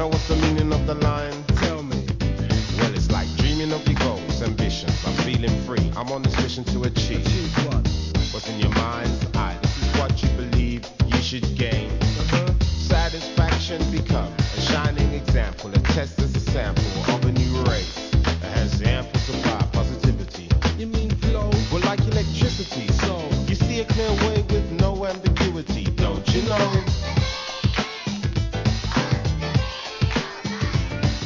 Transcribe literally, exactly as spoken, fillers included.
know what's the meaning of the line? Tell me. Well, it's like dreaming of your goals, ambitions. I'm feeling free. I'm on this mission to achieve. Achieve what? What's in your mind